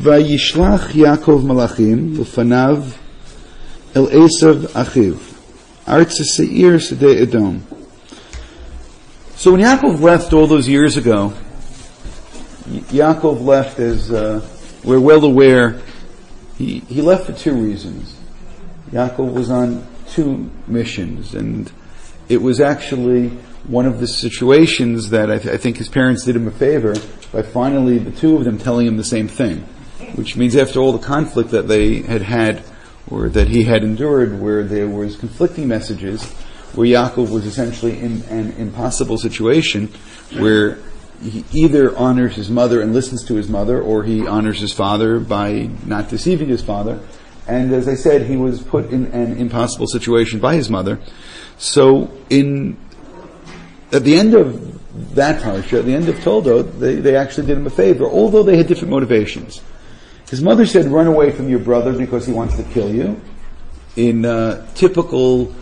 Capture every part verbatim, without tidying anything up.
Vayishlach Yaakov malachim lefanav el Esav achiv artz seir sedei Edom. So when Yaakov left all those years ago, Yaakov left as uh, we're well aware. He he left for two reasons. Yaakov was on two missions, and it was actually one of the situations that I, th- I think his parents did him a favor by finally the two of them telling him the same thing, which means after all the conflict that they had had, or that he had endured, where there was conflicting messages, where Yaakov was essentially in an impossible situation, where he either honors his mother and listens to his mother, or he honors his father by not deceiving his father. And as I said, he was put in an impossible situation by his mother. So in at the end of that parsha, at the end of Toldot, they, they actually did him a favor, although they had different motivations. His mother said, run away from your brother because he wants to kill you. In uh, typical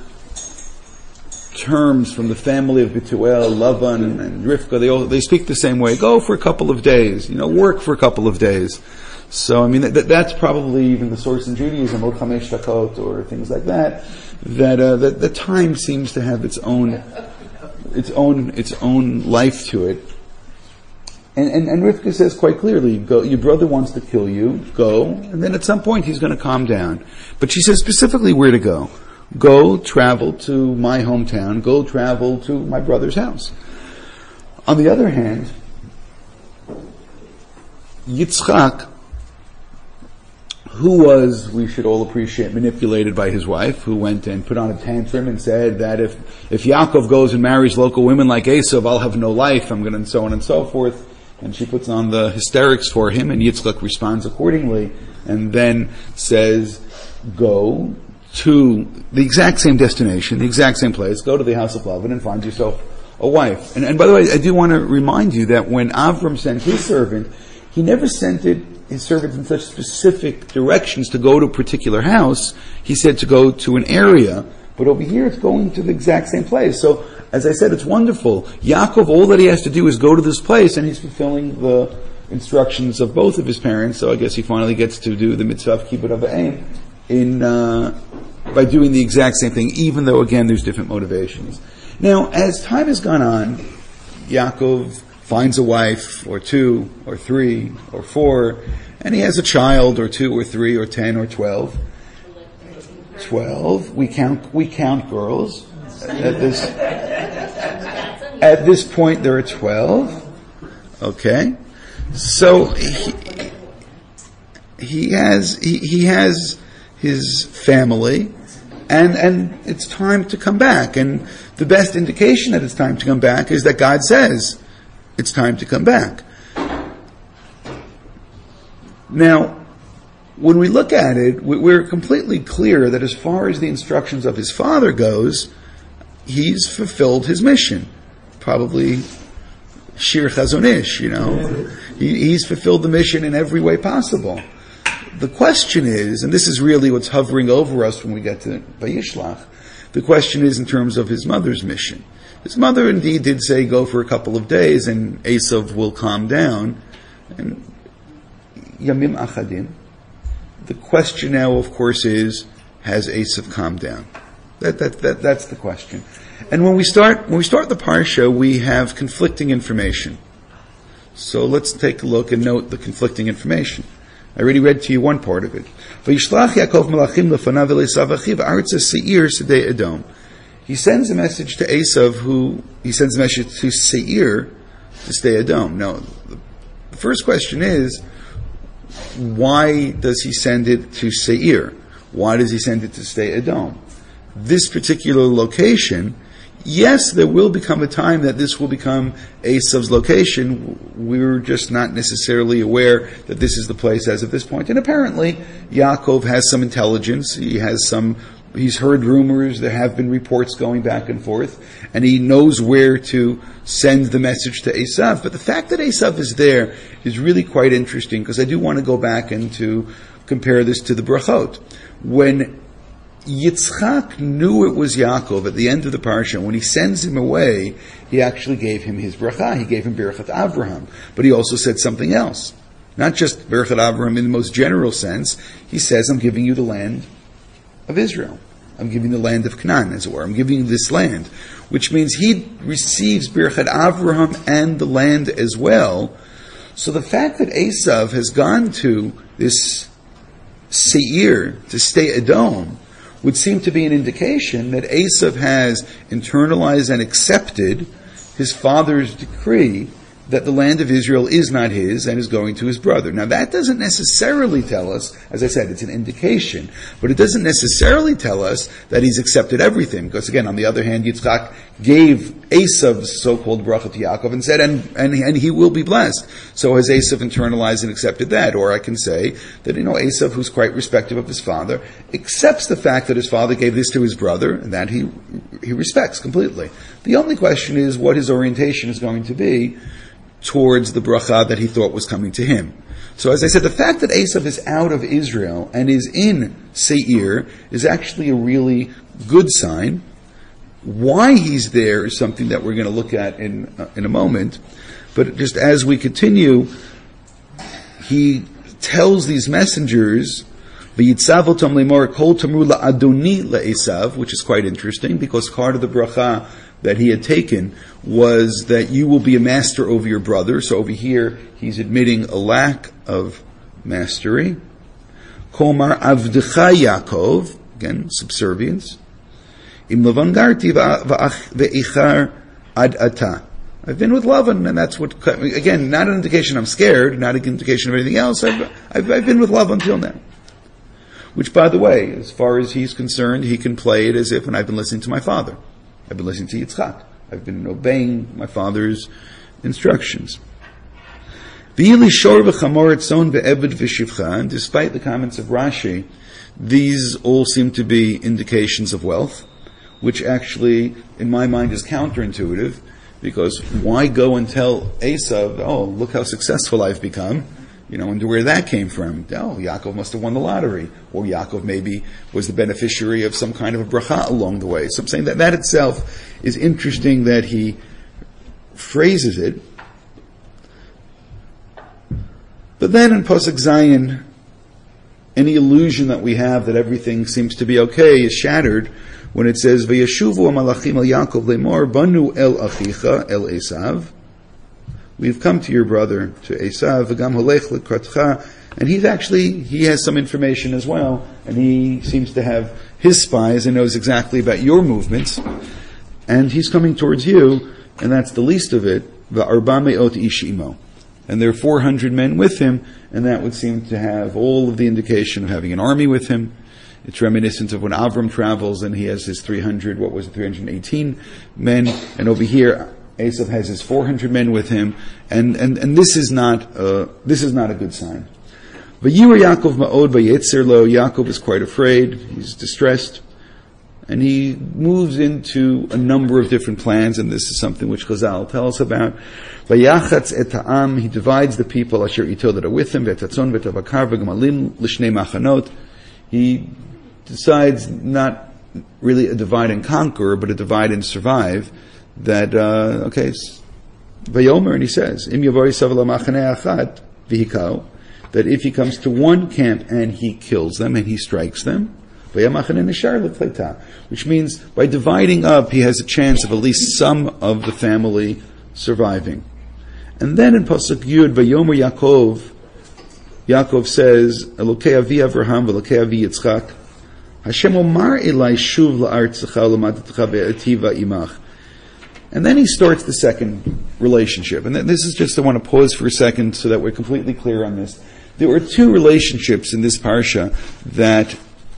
terms from the family of Betuel, Lavan, and Rivka, they all, they speak the same way. Go for a couple of days, you know, work for a couple of days. So, I mean, that, that's probably even the source in Judaism, or Chamesh Dakot, or things like that, that, uh, that the time seems to have its own, its own, its own life to it. And, and, and Rivka says quite clearly, go, your brother wants to kill you, go, and then at some point he's going to calm down. But she says specifically where to go. Go, travel to my hometown, go travel to my brother's house. On the other hand, Yitzchak, who was, we should all appreciate, manipulated by his wife, who went and put on a tantrum and said that if, if Yaakov goes and marries local women like Esav, I'll have no life, I'm going to, and so on and so forth. And she puts on the hysterics for him, and Yitzchak responds accordingly, and then says, go to the exact same destination, the exact same place, go to the house of Lavan and find yourself a wife. And, and by the way, I do want to remind you that when Avram sent his servant, he never sent it, his servants in such specific directions to go to a particular house. He said to go to an area, but over here it's going to the exact same place. So, as I said, it's wonderful. Yaakov, all that he has to do is go to this place, and he's fulfilling the instructions of both of his parents. So I guess he finally gets to do the mitzvah of kibbud av va'em in uh, by doing the exact same thing, even though again there's different motivations. Now, as time has gone on, Yaakov finds a wife, or two, or three, or four, and he has a child, or two, or three, or ten, or twelve. Twelve. We count. We count girls. At this at this point, there are twelve. Okay, so he, he has he, he has his family, and and it's time to come back. And the best indication that it's time to come back is that God says it's time to come back. Now, when we look at it, we're completely clear that as far as the instructions of his father goes, he's fulfilled his mission. Probably Shir Chazonish, you know. He, he's fulfilled the mission in every way possible. The question is, and this is really what's hovering over us when we get to Vayishlach, the question is in terms of his mother's mission. His mother indeed did say go for a couple of days and Esav will calm down. And Yamim Achadim. The question now, of course, is, has Esav calmed down? That, that, that, that's the question. And when we start, when we start the parsha, we have conflicting information. So let's take a look and note the conflicting information. I already read to you one part of it. Vayishlach Yaakov malachim lefanav el Esav achiv artz seir sedei Edom. He sends a message to Esav, who he sends a message to Seir, to stay Edom. Now, the first question is, why does he send it to Seir? Why does he send it to stay Edom? This particular location, yes, there will become a time that this will become Esav's location. We're just not necessarily aware that this is the place as of this point. And apparently, Yaakov has some intelligence. He has some, he's heard rumors. There have been reports going back and forth. And he knows where to send the message to Esav. But the fact that Esav is there is really quite interesting, because I do want to go back and to compare this to the brachot. When Yitzchak knew it was Yaakov at the end of the parsha, when he sends him away, he actually gave him his bracha. He gave him Birchat Avraham. But he also said something else. Not just Berachat Avraham in the most general sense. He says, I'm giving you the land of Israel. I'm giving the land of Canaan, as it were. I'm giving you this land. Which means he receives Berachat Avraham and the land as well. So the fact that Esav has gone to this Seir, to stay Edom, would seem to be an indication that Esav has internalized and accepted his father's decree that the land of Israel is not his and is going to his brother. Now that doesn't necessarily tell us, as I said, it's an indication, but it doesn't necessarily tell us that he's accepted everything. Because again, on the other hand, Yitzchak gave Esav's so-called bracha to Yaakov and said, and, and, and he will be blessed. So has Esav internalized and accepted that? Or I can say that, you know, Esav, who's quite respective of his father, accepts the fact that his father gave this to his brother, and that he, he respects completely. The only question is what his orientation is going to be towards the bracha that he thought was coming to him. So as I said, the fact that Esav is out of Israel and is in Seir is actually a really good sign. Why he's there is something that we're going to look at in uh, in a moment. But just as we continue, he tells these messengers, "V'yitzavotam lemor kol tamru la'adoni la'Esav," which is quite interesting because part of the bracha that he had taken was that you will be a master over your brother. So over here, he's admitting a lack of mastery. Komar avdecha Yaakov, again, subservience. Im Lavan garti ve'ichar ad ata. I've been with Lavan, and that's what, again, not an indication I'm scared, not an indication of anything else. I've, I've, I've been with Lavan until now. Which, by the way, as far as he's concerned, he can play it as if, and I've been listening to my father. I've been listening to Yitzchak. I've been obeying my father's instructions. And despite the comments of Rashi, these all seem to be indications of wealth, which actually, in my mind, is counterintuitive, because why go and tell Esav, oh, look how successful I've become? You know, and where that came from. Oh, Yaakov must have won the lottery. Or Yaakov maybe was the beneficiary of some kind of a bracha along the way. So I'm saying that that itself is interesting that he phrases it. But then in Pasuk Zayin, any illusion that we have that everything seems to be okay is shattered when it says, V'yashuvu amalachim al Yaakov lemor, banu el achicha, el Esav. We've come to your brother, to Esav, v'gam holech lekratcha, and he's actually, he has some information as well, and he seems to have his spies and knows exactly about your movements, and he's coming towards you, and that's the least of it, v'arba me'ot ish imo. And there are four hundred men with him, and that would seem to have all of the indication of having an army with him. It's reminiscent of when Avram travels, and he has his three hundred, what was it, three hundred eighteen men, and over here, Esav has his four hundred men with him, and, and, and this is not uh, this is not a good sign. V'yira Yaakov ma'od v'yetzer lo. Yaakov is quite afraid. He's distressed, and he moves into a number of different plans. And this is something which Chazal tells us about. V'yachatz et ha'am. He divides the people asher ito that are with him. V'etatzon v'tavakar v'gamalim l'shnei machanot. He decides not really a divide and conquer, but a divide and survive. That, uh, okay, Vayomer, and he says, Im yavari savala machaneh achat v'hikau, that if he comes to one camp and he kills them and he strikes them, v'yamachaneh nishar l'kleita, which means by dividing up, he has a chance of at least some of the family surviving. And then in Pasuk Yud, Vayomer Yaakov, Yaakov says, Elokei avi Avraham v'elokei avi Yitzchak, Hashem omar elai shuv la'artzecha l'madatcha ve'etiva imach. And then he starts the second relationship. And this is just, I want to pause for a second so that we're completely clear on this. There are two relationships in this parsha that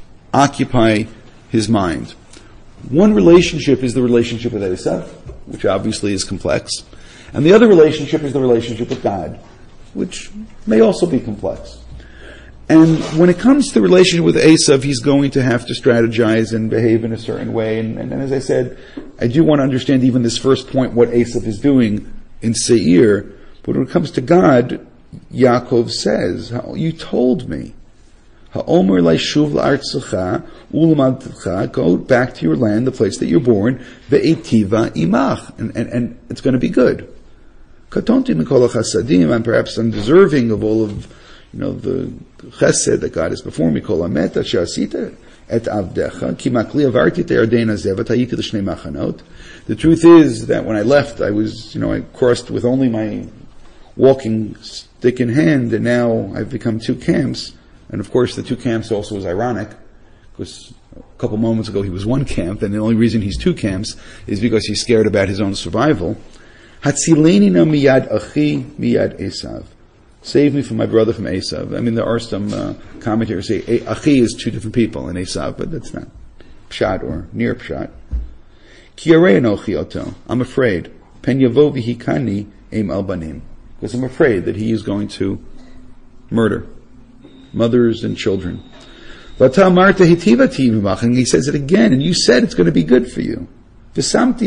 occupy his mind. One relationship is the relationship with Esav, which obviously is complex. And the other relationship is the relationship with God, which may also be complex. And when it comes to the relationship with Esav, he's going to have to strategize and behave in a certain way. And, and, and as I said, I do want to understand even this first point, what Esav is doing in Seir. But when it comes to God, Yaakov says, you told me. Ha'omer laishuv la'artzecha u'lamadtecha, go back to your land, the place that you're born, ve'etiva imach. And, and, and it's going to be good. Katonti mikol chasadim, I'm perhaps undeserving of all of, you know, the chesed that God has before me. Kol hamet asher asita et avdecha, ki makli avarti te'ardein hazeh v'tayiti l'shnei machanot. The truth is that when I left, I was, you know, I crossed with only my walking stick in hand, and now I've become two camps. And of course, the two camps also is ironic, because a couple moments ago he was one camp, and the only reason he's two camps is because he's scared about his own survival. Hatzileni na miyad achi miyad Esav. Save me from my brother from Esav. I mean, there are some uh, commentators say achi is two different people in Esav, but that's not pshat or near pshat. Ki yarei anochi oto. I'm afraid. Pen yavo v'hikani eim al banim. Because I'm afraid that he is going to murder mothers and children. And he says it again, and you said it's going to be good for you. So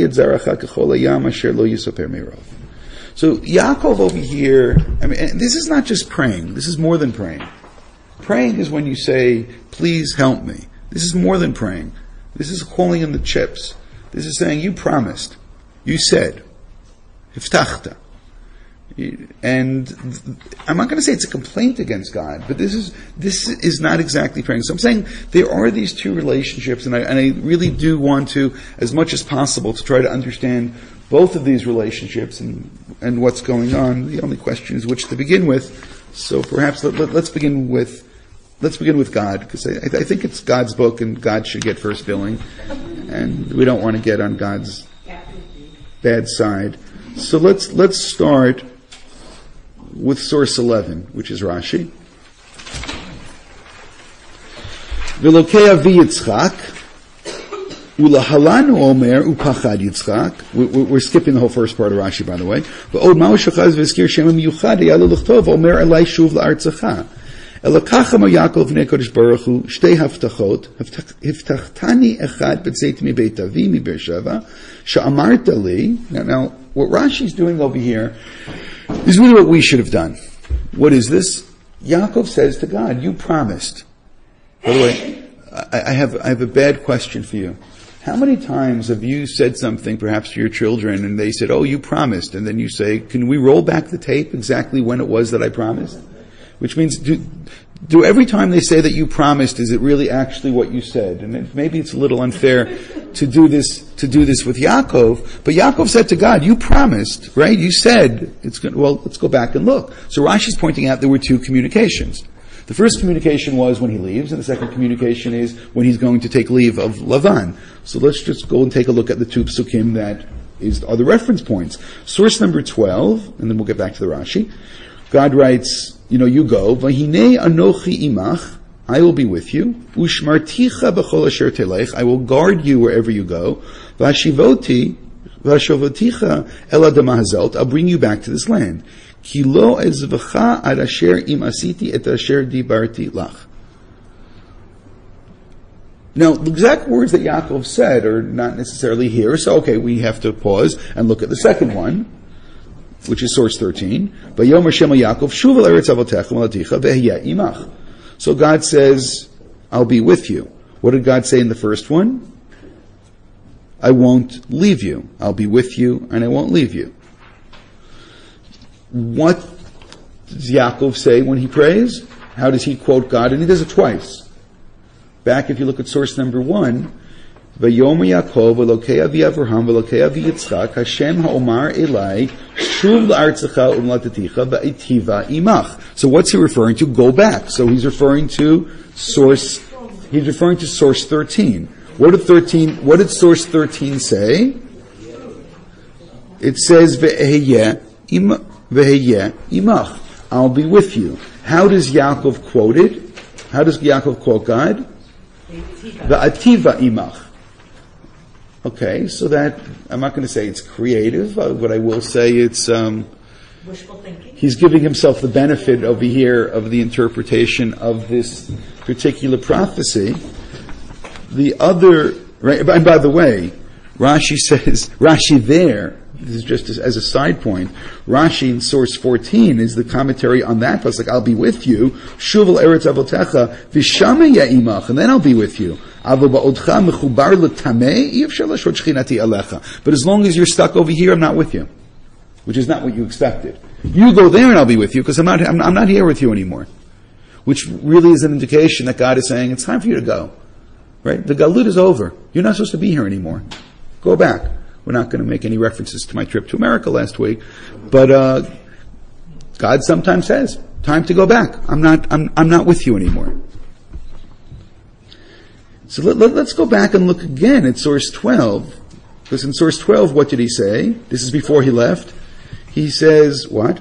Yaakov over here, I mean, this is not just praying. This is more than praying. Praying is when you say, please help me. This is more than praying. This is calling in the chips. This is saying, you promised. You said. Hiftachta. And I'm not going to say it's a complaint against God, but this is this is not exactly praying. So I'm saying there are these two relationships, and I, and I really do want to, as much as possible, to try to understand both of these relationships and, and what's going on. The only question is which to begin with. So perhaps let, let, let's begin with let's begin with God, because I, I think it's God's book, and God should get first billing, and we don't want to get on God's bad side. So let's let's start with source eleven, which is Rashi. V'lokei avi Yitzchak, ulahalanu omer upachad Yitzchak. We're skipping the whole first part of Rashi, by the way. V'od ma'u shachaz v'eskir shem miyuchad yalu l'chtov omer elai shuv la'artzacha. Elakacha ma Yaakov v'nei Kodesh Baruch Hu shtei haftachot hiftachtani echad b'tzeit mi beit avi mi Beersheva she'amarta li. Now, now what Rashi's doing over here is really what we should have done. What is this? Yaakov says to God, you promised. By the way, I, I have I have a bad question for you. How many times have you said something, perhaps to your children, and they said, oh, you promised, and then you say, can we roll back the tape exactly when it was that I promised? Which means, do, do every time they say that you promised, is it really actually what you said? And maybe it's a little unfair to do this, to do this with Yaakov, but Yaakov said to God, you promised, right? You said, it's going, well, let's go back and look. So Rashi's pointing out there were two communications. The first communication was when he leaves, and the second communication is when he's going to take leave of Lavan. So let's just go and take a look at the two psukim that is, are the reference points. Source number twelve, and then we'll get back to the Rashi. God writes, you know, you go, Vahine anochi imach, I will be with you. Ushmarticha b'chol asher telech, I will guard you wherever you go. Vashivoti, vashovoticha el adama hazot, I'll bring you back to this land. Ki lo ezvacha ad asher im asiti et asher dibarti lach. Now, the exact words that Yaakov said are not necessarily here, so okay, we have to pause and look at the second one, which is source thirteen. Vayomer Shema Yaakov, Shuv el eretz avotecha malaticha ve'hyeh imach. So God says, I'll be with you. What did God say in the first one? I won't leave you. I'll be with you, and I won't leave you. What does Yaakov say when he prays? How does he quote God? And he does it twice. Back, if you look at source number one, Vayomer Yaakov Elokei avi Avraham Elokei avi Yitzchak Hashem ha'omar elai shuv la'artzecha umlataticha va'etiva imach. So what's he referring to? Go back. So he's referring to source. He's referring to source thirteen. What did thirteen? What did source thirteen say? It says ve'eheyeh imach. I'll be with you. How does Yaakov quote it? How does Yaakov quote God? Va'ativa imach. Okay, so that, I'm not going to say it's creative, uh, but I will say it's, um, wishful thinking. He's giving himself the benefit over here of the interpretation of this particular prophecy. The other, right, and by the way, Rashi says, Rashi there, this is just as, as a side point, Rashi in source fourteen is the commentary on that pasuk, I'll be with you, Shuv el eretz avotecha, v'shama ya'imach, and then I'll be with you. But as long as you're stuck over here, I'm not with you. which is not what you expected. You go there and I'll be with you, because I'm not, I'm, I'm not here with you anymore. Which really is an indication that God is saying, it's time for you to go. Right? The Galut is over. You're not supposed to be here anymore. Go back. We're not going to make any references to my trip to America last week, but uh, God sometimes says, time to go back. I'm not, I'm, I'm not with you anymore. So let, let, let's go back and look again at source twelve. Because in source twelve, what did he say? This is before he left. He says, what?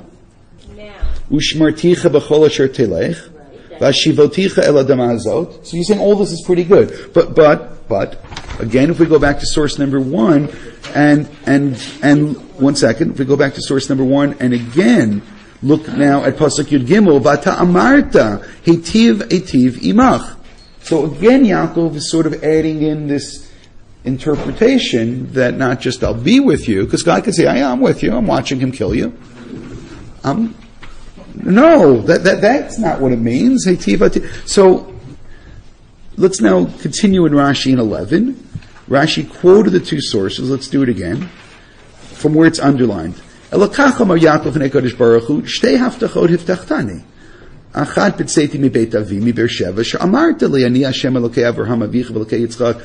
Ushmarticha b'chol asher telech, v'ashivoticha el adama hazot. So he's saying all this is pretty good. But, but, but, again, if we go back to source number one, and, and, and, one second, if we go back to source number one, and again, look now at Pasuk Yud Gimel, Vata amarta, hetiv etiv imach. So again, Yaakov is sort of adding in this interpretation that not just I'll be with you, because God could say, I am with you, I'm watching him kill you. Um, no, that, that, that's not what it means. So, let's now continue in Rashi in eleven. Rashi quoted the two sources, let's do it again, from where it's underlined. Elokach amar Yaakov v'nei Baruch Hu, shtei haftachot hiftachtani. Achad pitzeti mi beit avi mi Beersheva, she'amarta li ani Hashem Elokei Avraham avicha v'Elokei Yitzchak,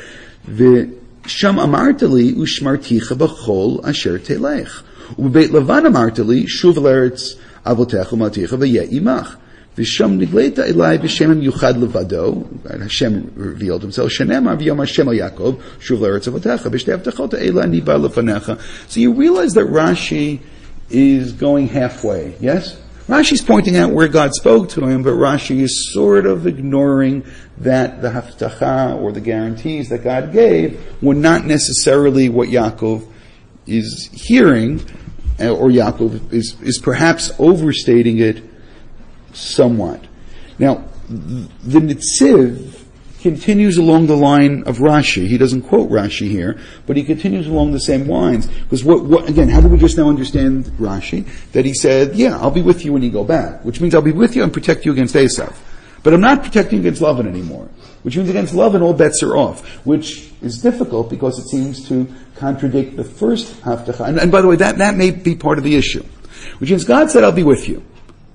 v'sham amarta li ushmarticha b'chol asher telech. U'beit Lavan amarta li shuv l'eretz avotecha u'maticha v'yeh imach. V'sham nigleta elai b'shem yuchad levado. Hashem revealed himself. Shenemar v'yom Hashem al Yaakov shuv l'eretz avotecha v'shtei avtachot eila ani ba lefanecha. So you realize that Rashi is going halfway, yes? Rashi's pointing out where God spoke to him, but Rashi is sort of ignoring that the haftacha, or the guarantees that God gave, were not necessarily what Yaakov is hearing, or Yaakov is, is perhaps overstating it somewhat. Now, the Netziv continues along the line of Rashi. He doesn't quote Rashi here, but he continues along the same lines. Because what, what, again, how do we just now understand Rashi? That he said, yeah, I'll be with you when you go back, which means I'll be with you and protect you against Esav. But I'm not protecting you against Lavan anymore. Which means against Lavan all bets are off. Which is difficult because it seems to contradict the first Haftacha. And, and by the way, that, that may be part of the issue. Which means God said, I'll be with you.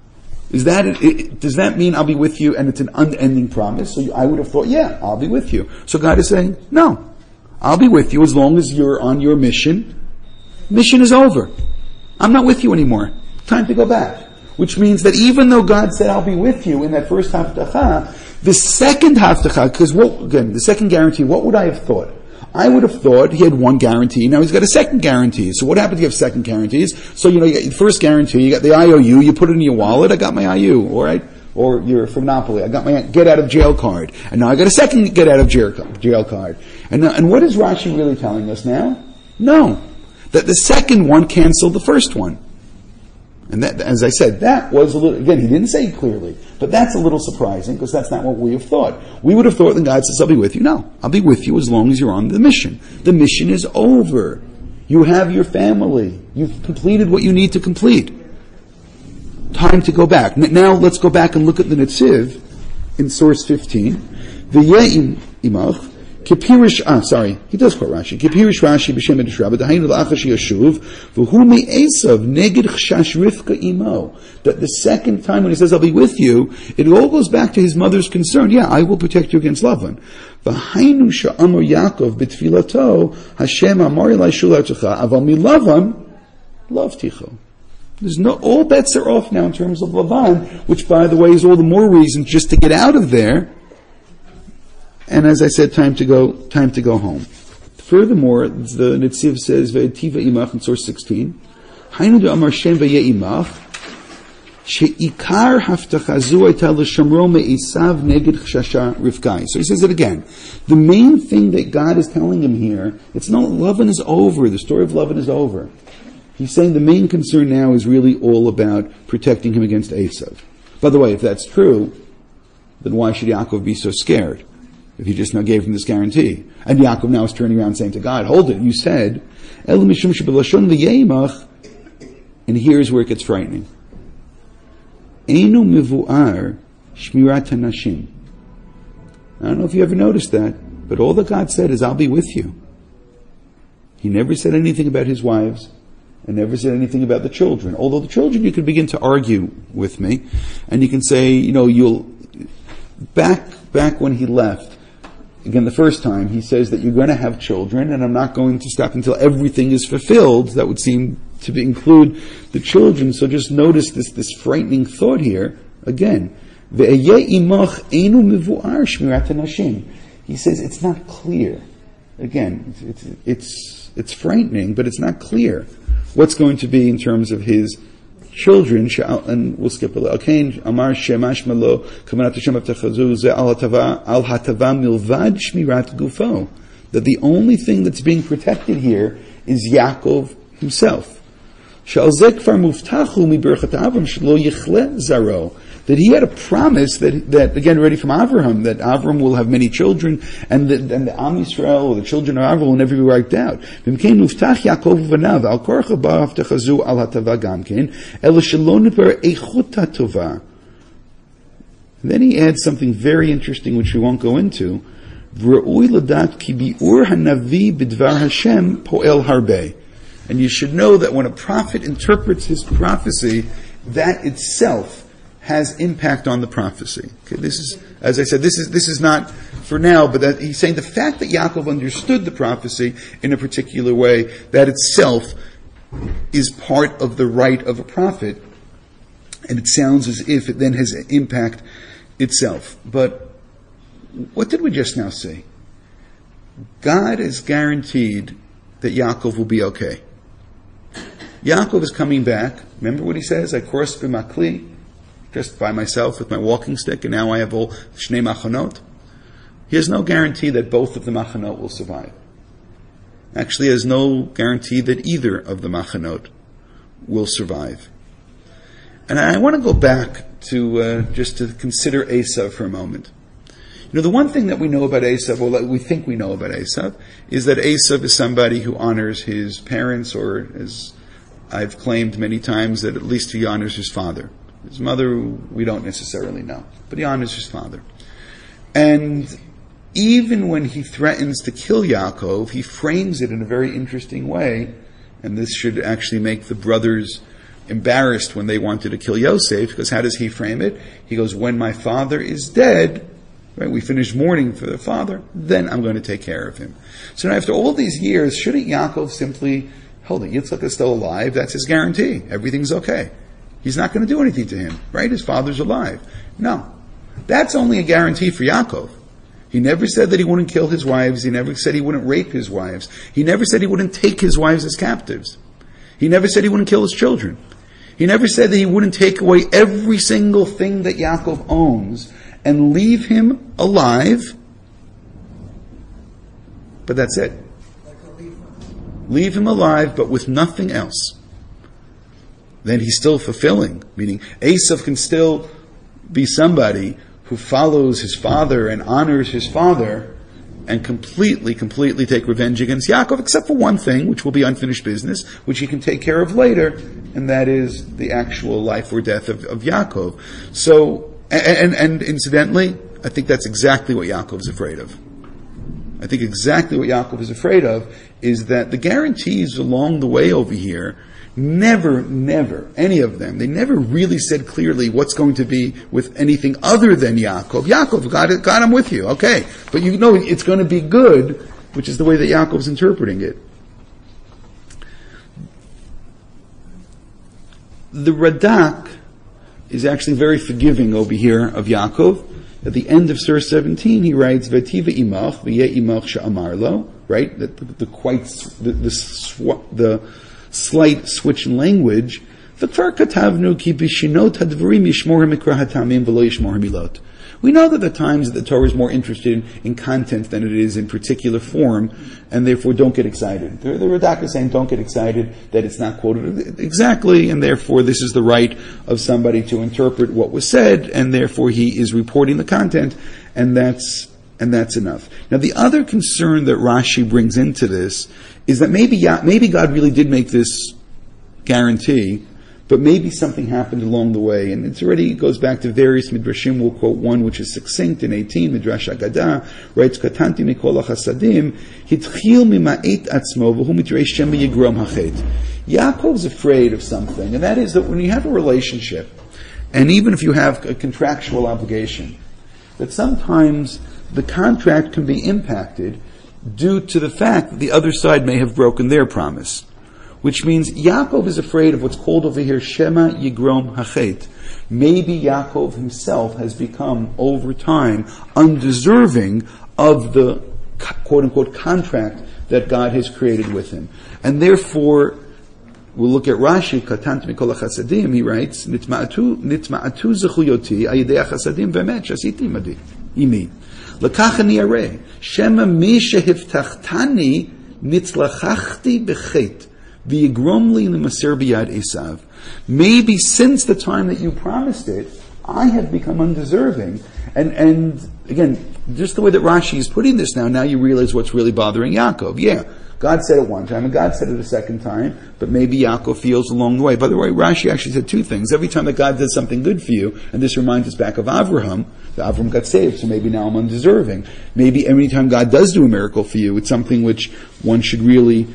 Is that, it, does that mean I'll be with you and it's an unending promise? So I would have thought, yeah, I'll be with you. So God is saying, no, I'll be with you as long as you're on your mission. Mission is over. I'm not with you anymore. Time to go back. Which means that even though God said, I'll be with you in that first haftacha, the second haftacha, because what, again, the second guarantee, what would I have thought? I would have thought he had one guarantee, now he's got a second guarantee. So what happens if you have second guarantees? So, you know, you get the first guarantee, you got the I O U, you put it in your wallet, I got my I U, alright? Or you're from Napoli, I got my get out of jail card. And now I got a second get out of jail, jail card. And, now, and what is Rashi really telling us now? No. That the second one canceled the first one. And that, as I said, that was a little, again, he didn't say it clearly, but that's a little surprising because that's not what we have thought. We would have thought that God says, I'll be with you. No, I'll be with you as long as you're on the mission. The mission is over. You have your family. You've completed what you need to complete. Time to go back. Now let's go back and look at the Netziv in source fifteen. V'ye'im imach. Kipirish, ah, sorry, he does quote Rashi. Kipirish Rashi b'shem edish rabba, dahainu la'achash yashuv, v'hu me'esav neged chashash rivka imo. That the second time when he says, I'll be with you, it all goes back to his mother's concern. Yeah, I will protect you against Lavan. V'hainu sha'amor Yaakov b'tfilato, Hashem amar elai shulatcha, aval mi Lavan, love ticho. There's no, all bets are off now in terms of Lavan, which by the way is all the more reason just to get out of there. And as I said, time to go, time to go home. Furthermore, the Netziv says, Ve'etiva imach in source sixteen, Hainu de amar Shem ve'ye imach, she'ikar haftachazu ayta l'shamro me'isav neged chshasha rivkai. So he says it again. The main thing that God is telling him here, it's not, Lavan is over, the story of Lavan is over. He's saying the main concern now is really all about protecting him against Esav. By the way, if that's true, then why should Yaakov be so scared? If he just now gave him this guarantee. And Yaakov now is turning around saying to God, hold it, you said, and here's where it gets frightening. Einu mivu'ar shmirat hanashim. I don't know if you ever noticed that, but all that God said is, I'll be with you. He never said anything about his wives, and never said anything about the children. Although the children, you could begin to argue with me, and you can say, you know, you'll, back, back when he left, again, the first time, he says that you're going to have children, and I'm not going to stop until everything is fulfilled. That would seem to be, include the children. So just notice this, this frightening thought here. Again, he says it's not clear. Again, it's, it's, it's frightening, but it's not clear what's going to be in terms of his children. And we'll skip a little. That the only thing that's being protected here is Yaakov himself. That he had a promise that, that again, ready from Avraham, that Avraham will have many children, and the, and the Am Yisrael, or the children of Avraham, will never be wiped out. And then he adds something very interesting, which we won't go into. And you should know that when a prophet interprets his prophecy, that itself has impact on the prophecy. Okay, this is, as I said, this is this is not for now, but that he's saying the fact that Yaakov understood the prophecy in a particular way, that itself is part of the right of a prophet, and it sounds as if it then has an impact itself. But what did we just now see? God is guaranteed that Yaakov will be okay. Yaakov is coming back. Remember what he says? I crossed b'makli, just by myself with my walking stick, and now I have all shnei machanot. He has no guarantee that both of the machanot will survive. Actually, he has no guarantee that either of the machanot will survive. And I want to go back to uh, just to consider Esav for a moment. You know, the one thing that we know about Esav, or that we think we know about Esav, is that Esav is somebody who honors his parents, or as I've claimed many times, that at least he honors his father. His mother, we don't necessarily know, but he honors his father. And even when he threatens to kill Yaakov, he frames it in a very interesting way, and this should actually make the brothers embarrassed when they wanted to kill Yosef, because how does he frame it? He goes, when my father is dead, right, we finish mourning for the father, then I'm going to take care of him. So now after all these years, shouldn't Yaakov simply, hold it, Yitzchak is still alive, that's his guarantee, everything's okay. He's not going to do anything to him, right? His father's alive. No. That's only a guarantee for Yaakov. He never said that he wouldn't kill his wives. He never said he wouldn't rape his wives. He never said he wouldn't take his wives as captives. He never said he wouldn't kill his children. He never said that he wouldn't take away every single thing that Yaakov owns and leave him alive. But that's it. Leave him alive, but with nothing else. Then he's still fulfilling, meaning Esav can still be somebody who follows his father and honors his father and completely, completely take revenge against Yaakov, except for one thing, which will be unfinished business, which he can take care of later, and that is the actual life or death of, of Yaakov. So, and, and incidentally, I think that's exactly what Yaakov is afraid of. I think exactly what Yaakov is afraid of is that the guarantees along the way over here Never, never, any of them, they never really said clearly what's going to be with anything other than Yaakov. Yaakov, God, God, I'm with you, okay. But you know it's going to be good, which is the way that Yaakov's interpreting it. The Radak is actually very forgiving over here of Yaakov. At the end of Surah seventeen, he writes, V'tiva imach, v'yeh imach she'amar lo, right? The, the, the quite, the, the, sw- the slight switch in language. We know that the times that the Torah is more interested in content than it is in particular form, and therefore don't get excited. The, the Radak is saying don't get excited that it's not quoted exactly, and therefore this is the right of somebody to interpret what was said, and therefore he is reporting the content, and that's and that's enough. Now the other concern that Rashi brings into this is that maybe maybe God really did make this guarantee, but maybe something happened along the way, and it's already, it goes back to various midrashim. We'll quote one which is succinct in eighteen, Midrash Agadah, writes, Katanti mikol hachasadim, hitchil mima'et atzmo, v'hu mitrei shem yigrom hachet. Yaakov's afraid of something, and that is that when you have a relationship, and even if you have a contractual obligation, that sometimes the contract can be impacted due to the fact that the other side may have broken their promise. Which means Yaakov is afraid of what's called over here Shema Yigrom Hachet. Maybe Yaakov himself has become, over time, undeserving of the quote-unquote contract that God has created with him. And therefore, we'll look at Rashi, Katant Mikol HaChasadim, he writes, Nitma'atu nitma'atu zechuyoti ayidei HaChasadim v'emet shasiti madi imi. Lekach ani arei, Shema mi shehivtachtani nitzlachachti b'chet v'yigromli l'maser b'yad Esav. Maybe since the time that you promised it, I have become undeserving. And, and again, just the way that Rashi is putting this now, now you realize what's really bothering Yaakov. Yeah, God said it one time, and God said it a second time, but maybe Yaakov feels along the way. By the way, Rashi actually said two things. Every time that God does something good for you, and this reminds us back of Avraham, that Avraham got saved, so maybe now I'm undeserving. Maybe every time God does do a miracle for you, it's something which one should really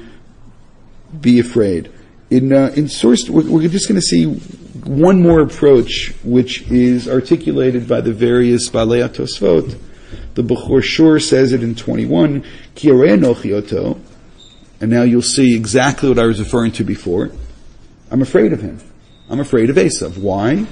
be afraid. In uh, in source, we're, we're just going to see one more approach, which is articulated by the various Balei HaTosfot. The Bechor Shur says it in twenty-one, Ki arei anochi oto, and now you'll see exactly what I was referring to before. I'm afraid of him. I'm afraid of Esav. Why?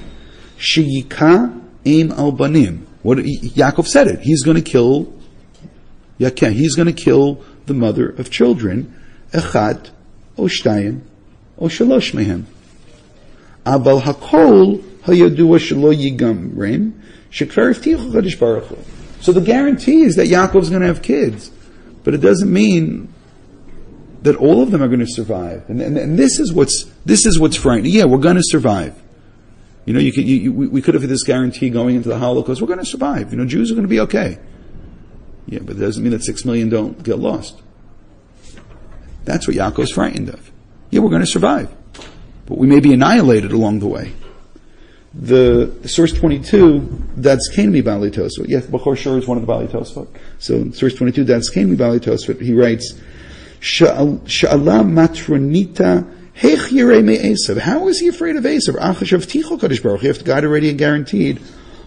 Sheyika im al banim. What Yaakov said it. He's going to kill. Yakeh. He's going to kill the mother of children. Echad o shtayim o shalosh mehem. Aval hakol hayadua shelo yigamrim shekvar iftichu Kadosh Baruch Hu. So the guarantee is that Yaakov's going to have kids, but it doesn't mean that all of them are going to survive. And, and, and this is what's this is what's frightening. Yeah, we're going to survive. You know, you could, you, you, we could have had this guarantee going into the Holocaust. We're going to survive. You know, Jews are going to be okay. Yeah, but it doesn't mean that six million don't get lost. That's what Yaakov's frightened of. Yeah, we're going to survive, but we may be annihilated along the way. The, the source twenty-two, that's Kenmi Balei Tosfot. Yes, Bechor Shur is one of the Balei Tosfot. So source twenty-two, that's Kenmi Balei Tosfot. He writes, Sha'ala matronita hech yirei me Esav. How is he afraid of Esav? Achashav ticho Kadosh Baruch Hu. If God already guaranteed,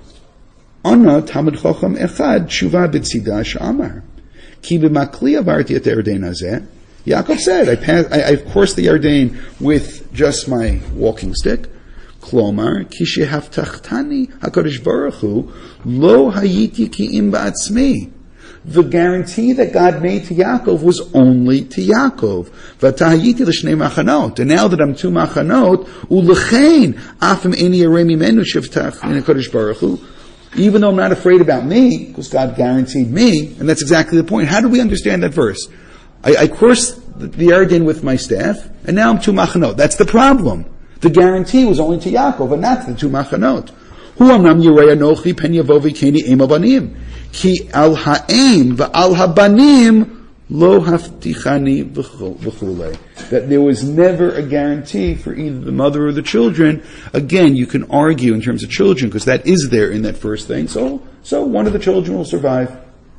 Ana Talmid Chacham echad tshuva b'tzida she'amar ki b'makli avarti et Yarden hazeh. Yaakov said, I, pass, I, I've crossed the Yarden with just my walking stick. Klomar, ki shehaftachtani HaKadosh Baruch Hu lo hayiti ki im ba'atzmi. The guarantee that God made to Yaakov was only to Yaakov. V'tahayiti l'shnei machanot. And now that I'm two machanot, u'lechein afim eni yarei mimenu sheftach in HaKadosh Baruch Hu. Even though I'm not afraid about me, because God guaranteed me, and that's exactly the point. How do we understand that verse? I, I crossed the, the Yarden with my staff, and now I'm two machanot. That's the problem. The guarantee was only to Yaakov, and not to the two machanot. Hu amnam yirei anochi pen yavo v'keni em abanim. Ki al ha'em v'al habanim lo haftichani v'chulei. That there was never a guarantee for either the mother or the children. Again, you can argue in terms of children, because that is there in that first thing. So, so one of the children will survive.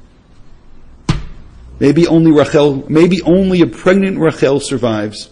Maybe only Rachel, maybe only a pregnant Rachel survives.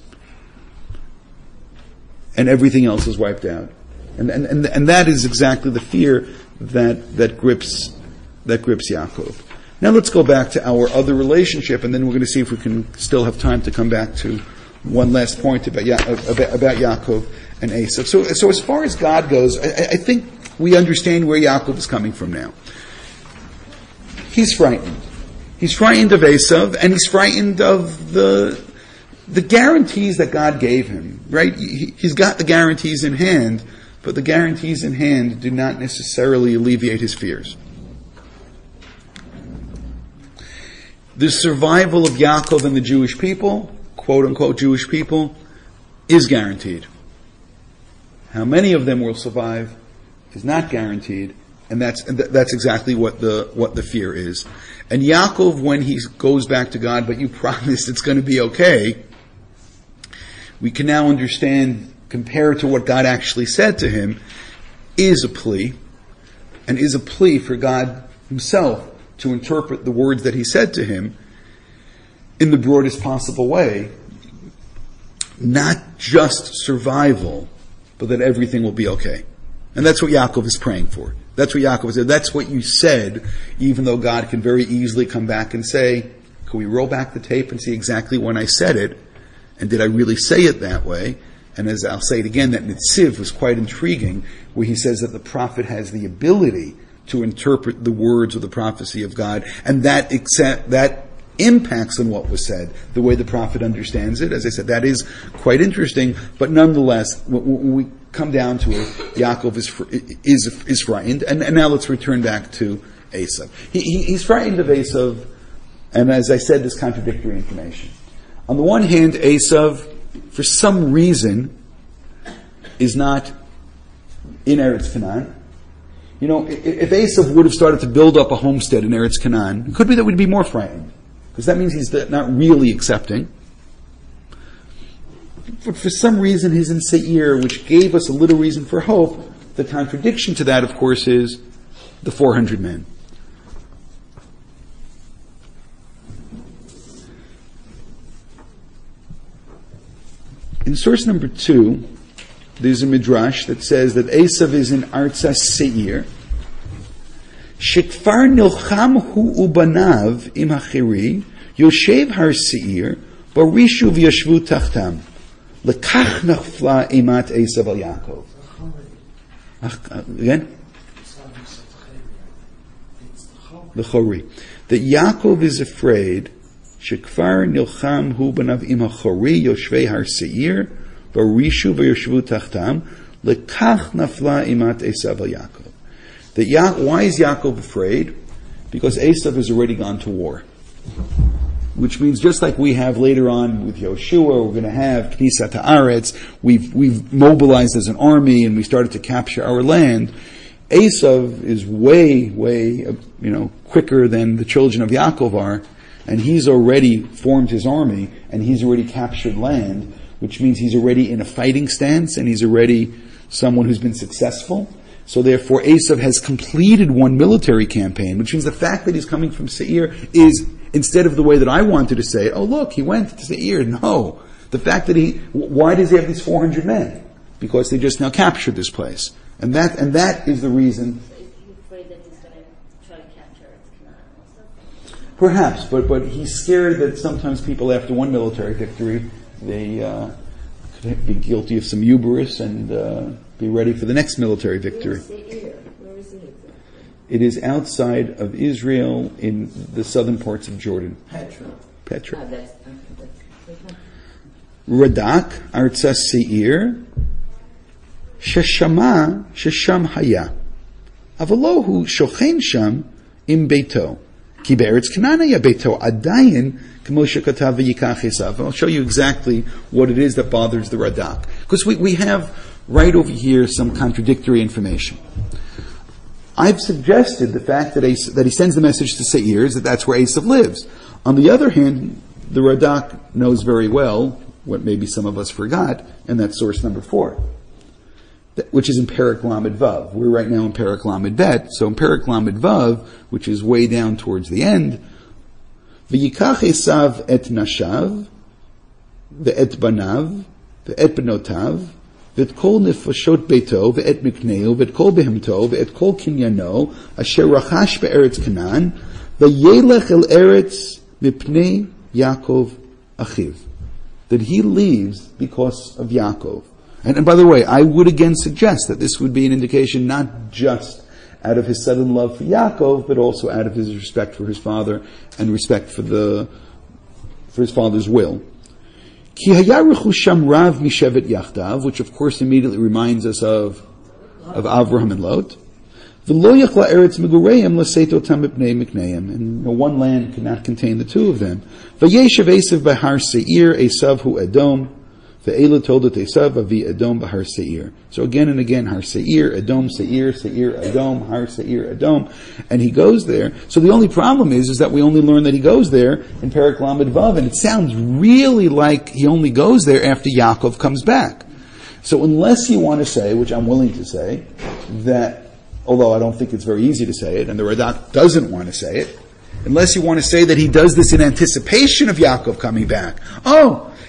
And everything else is wiped out. And, and, and, and that is exactly the fear that, that grips, that grips Yaakov. Now let's go back to our other relationship, and then we're going to see if we can still have time to come back to one last point about, ya- about, about Yaakov and Esav. So, so as far as God goes, I, I think we understand where Yaakov is coming from now. He's frightened. He's frightened of Esav, and he's frightened of the the guarantees that God gave him, right? He, he's got the guarantees in hand, but the guarantees in hand do not necessarily alleviate his fears. The survival of Yaakov and the Jewish people, quote unquote Jewish people, is guaranteed. How many of them will survive is not guaranteed, and that's and th- that's exactly what the what the fear is. And Yaakov, when he goes back to God, but you promised it's going to be okay, we can now understand, compared to what God actually said to him, is a plea, and is a plea for God himself to interpret the words that he said to him in the broadest possible way. not just survival, but that everything will be okay. And that's what Yaakov is praying for. That's what Yaakov said. That's what you said, even though God can very easily come back and say, can we roll back the tape and see exactly when I said it? And did I really say it that way? And as I'll say it again, that Netziv was quite intriguing, where he says that the prophet has the ability to interpret the words of the prophecy of God, and that exa- that impacts on what was said, the way the prophet understands it. As I said, that is quite interesting, but nonetheless, when we come down to it, Yaakov is is, is frightened. And, and now let's return back to Esav. He, he, he's frightened of Esav, and as I said, there's contradictory information. On the one hand, Esav, for some reason, is not in Eretz Canaan. You know, if Esav would have started to build up a homestead in Eretz Canaan, it could be that we'd be more frightened, because that means he's not really accepting. But for some reason, he's in Seir, which gave us a little reason for hope. The contradiction to that, of course, is the four hundred men. In source number two, there's a midrash that says that Esav is in Artsas Seir. Shekfar nilcham hu ubanav im hachiri yoshev har Seir barishu v'yashvu tachtam lekach nachfla imat Esav al Yaakov. Again? The Chori. That Yaakov is afraid. Shekfar nilcham hu banav im hachori yoshvei har Seir barishu v'yashvu tachtam lekach nafla imat Esav al Yaakov. That ya- why is Yaakov afraid? Because Esav has already gone to war. Which means just like we have later on with Yoshua, we're going to have Knisat Haaretz, we've, we've mobilized as an army and we started to capture our land. Esav is way, way, you know, quicker than the children of Yaakov are, and he's already formed his army and he's already captured land, which means he's already in a fighting stance and he's already someone who's been successful. So therefore, Esav has completed one military campaign, which means the fact that he's coming from Seir is, instead of the way that I wanted to say it, oh look, he went to Seir. No. The fact that he, why does he have these four hundred men? Because they just now captured this place. And that, and that is the reason. So is he afraid that he's going to try to capture Canaan also? Perhaps, but, but he's scared that sometimes people after one military victory, they, uh, could be guilty of some hubris and, uh, be ready for the next military victory. Where is it? It is outside of Israel in the southern parts of Jordan. Petra. Petra. Oh, that's, okay. Radak, Artsas Seir, Sheshama, Shesham Haya. Avalohu Shochen Sham im Beito. Ki be'eretz Canaan ya Beito Adayin k'mo shekatav v'yikach Esav. I'll show you exactly what it is that bothers the Radak. Because we, we have right over here some contradictory information. I've suggested the fact that, Esav, that he sends the message to Seir is that that's where Esav lives. On the other hand, the Radak knows very well what maybe some of us forgot, and that's source number four, which is in Perek Lamed Vav. We're right now in Perek Lamed Bet, so in Perek Lamed Vav, which is way down towards the end, V'yikach Esav et nashav, ve'et banav, ve'et benotav, ואת כל נפשות ביתו, ואת מקנהו, ואת כל בהמתו, ואת כל קניינו, אשר רכש בארץ כנען, וילך אל ארץ מפני Yaakov אחיו. That he leaves because of Yaakov. And, and by the way, I would again suggest that this would be an indication not just out of his sudden love for Yaakov, but also out of his respect for his father and respect for the for his father's will. Ki haya rechusham rav mishevet yachdav, which of course immediately reminds us of of Avraham and Lot. V'lo yachla eretz megureim l'seit otam mipnei mikneim, and no one land cannot contain the two of them. V'yeshev Esav b'har Seir, Esav hu Edom, v'ela toldat Esav avi Edom b'har Seir. So again and again, Har Seir, Edom, Seir, Seir, Edom, Har Seir, Edom, and he goes there. So the only problem is, is that we only learn that he goes there in Perek Lamed Vav, and it sounds really like he only goes there after Yaakov comes back. So unless you want to say, which I'm willing to say, that, although I don't think it's very easy to say it, and the Radak doesn't want to say it, unless you want to say that he does this in anticipation of Yaakov coming back. Oh,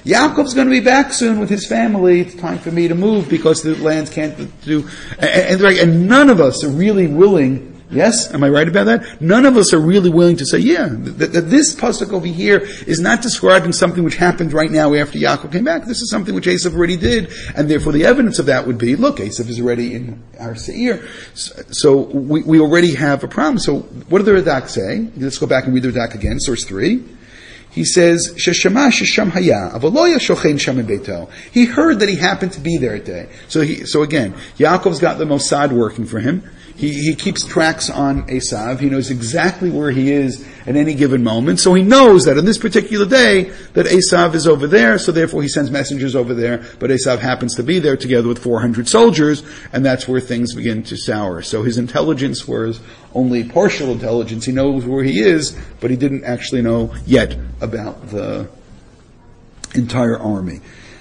Yaakov's going to be back soon with his family. It's time for me to move because the lands can't do, and, and, and none of us are really willing. Yes? Am I right about that? None of us are really willing to say, yeah, that, that this pasuk over here is not describing something which happened right now after Yaakov came back. This is something which Esav already did, and therefore the evidence of that would be, look, Esav is already in our Seir. So, so we, we already have a problem. So what do the Radak say? Let's go back and read the Radak again, source three. He says, Sheshama shesham haya, avaloya shochen sham beito. He heard that he happened to be there at day. So he, so again, Yaakov's got the Mossad working for him. He, he keeps tracks on Esav. He knows exactly where he is at any given moment. So he knows that on this particular day that Esav is over there, so therefore he sends messengers over there, but Esav happens to be there together with four hundred soldiers, and that's where things begin to sour. So his intelligence was only partial intelligence. He knows where he is, but he didn't actually know yet about the entire army.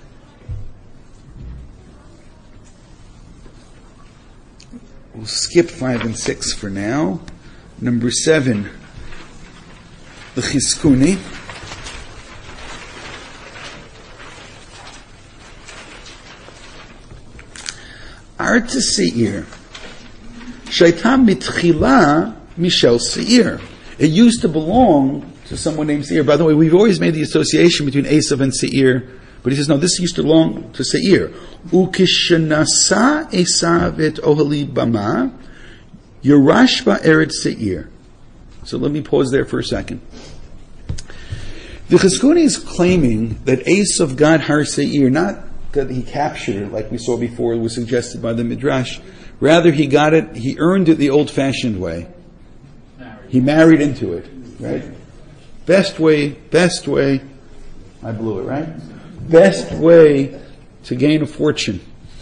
We'll skip five and six for now. Number seven, the Chizkuni. Arta Seir. Shaitam mitchila Mishel Seir. It used to belong to someone named Seir. By the way, we've always made the association between Esav and Seir. But he says, no, this used to belong to Seir. Ukishanasa Esav et ohali bama, Yerash ba'eretz Seir. So let me pause there for a second. The Chizkuni is claiming that Esav got Har Seir, not that he captured it, like we saw before, it was suggested by the Midrash. Rather, he got it, he earned it the old-fashioned way. He married into it, right? Best way, best way, I blew it, right? Best way to gain a fortune.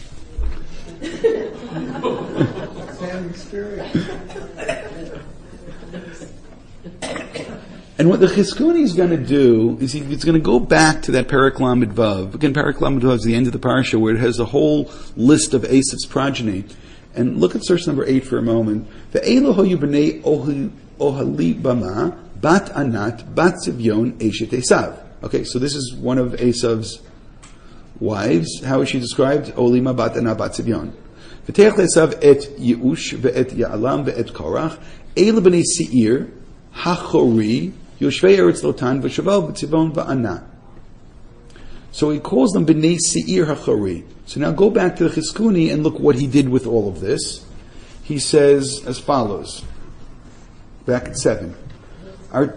And what the Chizkuni is going to do is he, it's going to go back to that Perek Lamed Vav. Again, Perek Lamed Vav is the end of the parasha where it has a whole list of Esav's progeny. And look at source number eight for a moment. Ve'elo hoyu b'nei ohali bama bat anat bat zivyon eshet Esav. Okay, so this is one of Esav's wives. How is she described? Olima bat anat bat zivyon. V'teach Esav et Yeush ve'et Ya'alam ve'et Korach ele b'nei Seir hachori yoshvei eretz lotan v'shaval v'tzivon v'ana. So he calls them b'nei Seir hachori. So now go back to the Chizkuni and look what he did with all of this. He says as follows. Back at seven. Our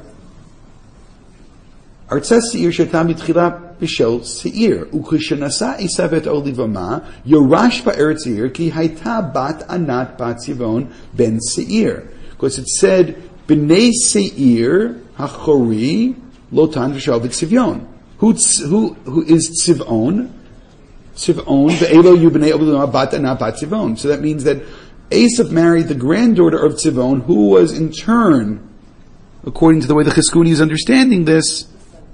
Artzes Seir shetam mitchila b'shel Seir ukishanasa Esav et olivama yorash ba'eretz Seir ki hayta bat anat bat zivon ben Seir. Because it said b'nei Seir hachori lotan v'shav v'tzivyon. Who who who is Tzivon? Tzivon ve'elo yu b'nei olivama bat anat bat zivon. So that means that Esav married the granddaughter of Tzivon, who was in turn, according to the way the Chizkuni is understanding this.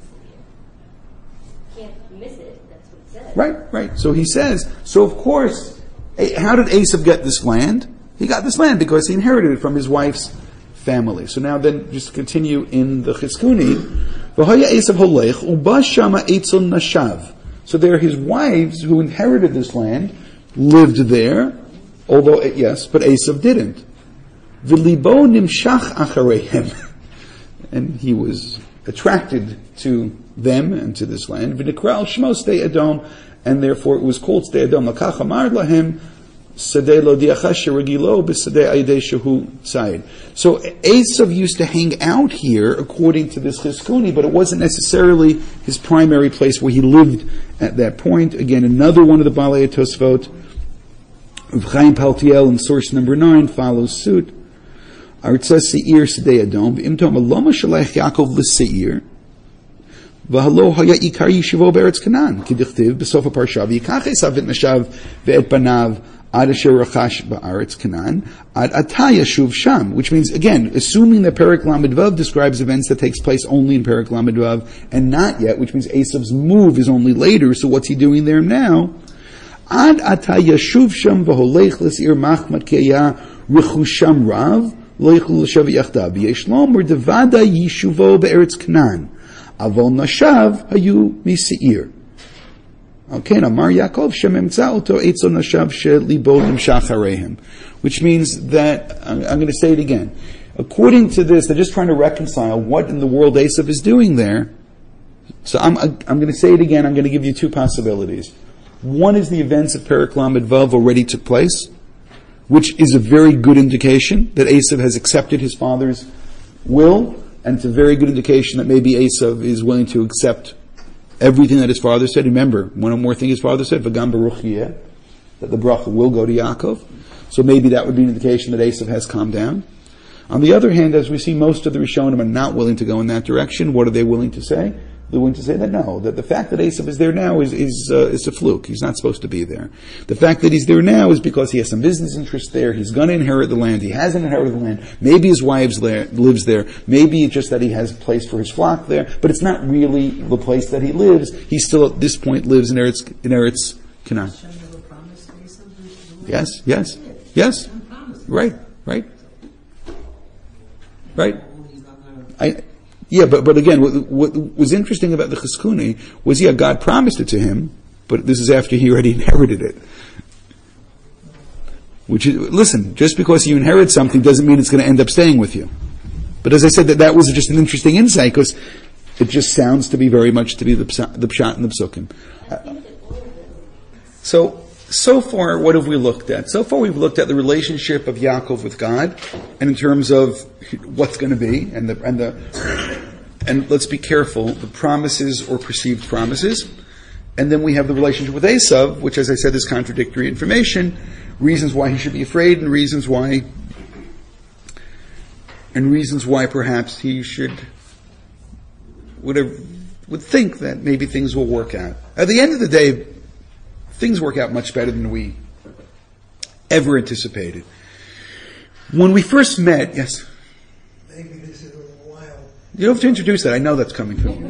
Right, right. So he says, so of course, how did Esav get this land? He got this land because he inherited it from his wife's family. So now then, just to continue in the Chizkuni, V'haya Esav holech, uba shama etzel nashav. So there are his wives who inherited this land, lived there, although, yes, but Esav didn't. V'libo nimshach achareihem. And he was attracted to them and to this land. V'nikral shmo Sdei Edom, and therefore it was called Sdei Edom. Lakach amar lahem Sadei lo diachash regilo b'sadei ayidei shehu tzayid. So Esav used to hang out here, according to this Chizkuni, but it wasn't necessarily his primary place where he lived at that point. Again, another one of the Balei Tosfot, Rav Chaim Paltiel, in source number nine, follows suit. Artzes Seir Sadei Edom v'imtom aloma shalech Yaakov l'Seir. V'halo haya ikar yishivo be'eretz Canaan k'dichtiv b'sof ha'parsha v'yikach Esav et nashav ve'et banav ad asher rachash ba'aretz Canaan ad ata yashuv sham, which means, again, assuming that Perek Lamed Vav describes events that takes place only in Perek Lamed Vav and not yet, which means Esav's move is only later, so what's he doing there now? Ad ata yashuv sham v'holech l'Seir machmat keya rechusham rav loichul l'shav yachdav v'yeshlom urdevada yishuvo be'eretz Canaan. Avol nashav hayu miseir. Okay, now Mar Yaakov shememtza oto eitzon nashav shelibo nimshach areihem, which means that I'm, I'm going to say it again. According to this, they're just trying to reconcile what in the world Esav is doing there. So I'm I'm going to say it again. I'm going to give you two possibilities. One is the events of Perek Lamed Vav already took place, which is a very good indication that Esav has accepted his father's will, and it's a very good indication that maybe Esav is willing to accept everything that his father said. Remember, one more thing his father said, V'gam baruch yeh, that the bracha will go to Yaakov. So maybe that would be an indication that Esav has calmed down. On the other hand, as we see, most of the Rishonim are not willing to go in that direction. What are they willing to say? They're willing to say that no, that the fact that Esav is there now is is, uh, is a fluke. He's not supposed to be there. The fact that he's there now is because he has some business interest there. He's going to inherit the land. He hasn't inherited the land. Maybe his wife lives there. Maybe it's just that he has a place for his flock there. But it's not really the place that he lives. He still at this point lives in Eretz, in Eretz Canaan. Yes, yes, yes. Right, right. Right? I, yeah, but, but again, what, what was interesting about the Chizkuni was, yeah, God promised it to him, but this is after he already inherited it. Which is, listen, just because you inherit something doesn't mean it's going to end up staying with you. But as I said, that, that was just an interesting insight, because it just sounds to be very much to be the, the Pshat and the Psukim. Uh, so, So far, what have we looked at? So far, we've looked at the relationship of Yaakov with God, and in terms of what's going to be, and the and the and let's be careful, the promises or perceived promises, and then we have the relationship with Esav, which, as I said, is contradictory information, reasons why he should be afraid, and reasons why, and reasons why perhaps he should would have, would think that maybe things will work out. At the end of the day, things work out much better than we ever anticipated. When we first met, yes? Maybe this is a little wild. You don't have to introduce that. I know that's coming from you.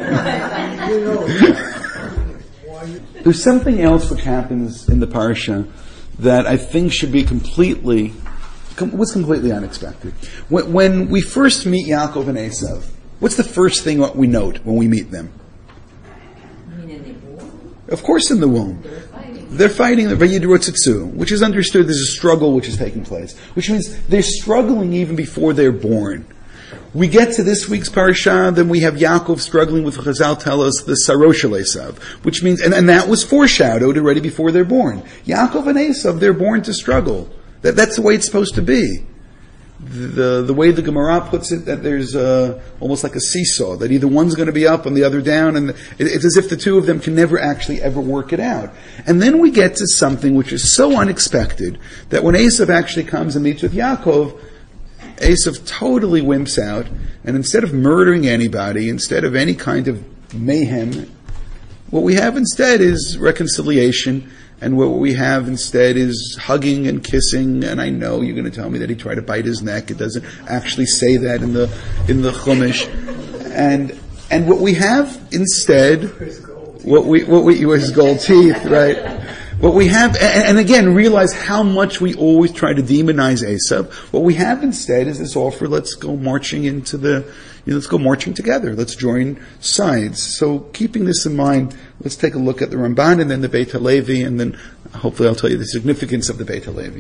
There's something else which happens in the parsha that I think should be completely, com- was completely unexpected. When, when we first meet Yaakov and Esav, what's the first thing that we note when we meet them? You mean in the womb? Of course in the womb. They're fighting. They're fighting the Vayidratzitzu, which is understood there's a struggle which is taking place, which means they're struggling even before they're born. We get to this week's parasha, then we have Yaakov struggling with Chazal tell us the Sarosh shel Esav, which means, and, and that was foreshadowed already before they're born. Yaakov and Esav, they're born to struggle. That, that's the way it's supposed to be. The, the way the Gemara puts it, that there's uh, almost like a seesaw, that either one's going to be up and the other down, and it, it's as if the two of them can never actually ever work it out. And then we get to something which is so unexpected, that when Esav actually comes and meets with Yaakov, Esav totally wimps out, and instead of murdering anybody, instead of any kind of mayhem, what we have instead is reconciliation. And what we have instead is hugging and kissing. And I know you're going to tell me that he tried to bite his neck. It doesn't actually say that in the in the Chumash. And and what we have instead, what we what we his gold teeth, right? What we have, and, and again, realize how much we always try to demonize Esav. What we have instead is this offer: let's go marching into the, you know, let's go marching together. Let's join sides. So, keeping this in mind, let's take a look at the Ramban and then the Beit HaLevi, and then hopefully I'll tell you the significance of the Beit HaLevi.